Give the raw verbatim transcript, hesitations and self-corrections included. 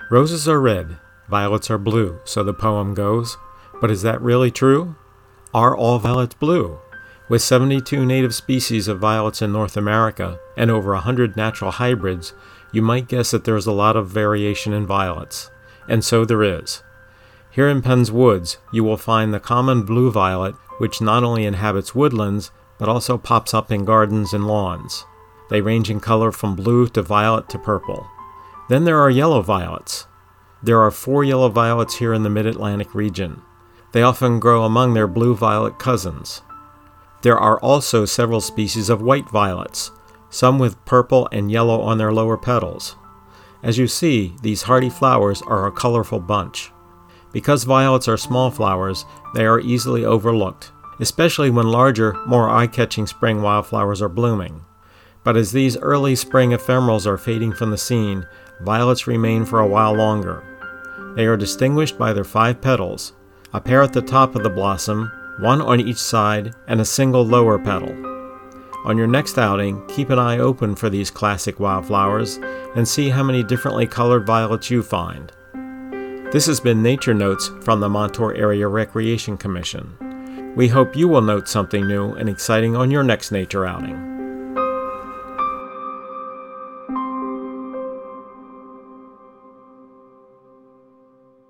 Roses are red, violets are blue, so the poem goes. But is that really true? Are all violets blue? With seventy-two native species of violets in North America and over one hundred natural hybrids, you might guess that there is a lot of variation in violets. And so there is. Here in Penn's Woods, you will find the common blue violet, which not only inhabits woodlands, but also pops up in gardens and lawns. They range in color from blue to violet to purple. Then there are yellow violets. There are four yellow violets here in the Mid-Atlantic region. They often grow among their blue-violet cousins. There are also several species of white violets, some with purple and yellow on their lower petals. As you see, these hardy flowers are a colorful bunch. Because violets are small flowers, they are easily overlooked, especially when larger, more eye-catching spring wildflowers are blooming. But as these early spring ephemerals are fading from the scene, violets remain for a while longer. They are distinguished by their five petals, a pair at the top of the blossom, one on each side, and a single lower petal. On your next outing, keep an eye open for these classic wildflowers and see how many differently colored violets you find. This has been Nature Notes from the Montour Area Recreation Commission. We hope you will note something new and exciting on your next nature outing.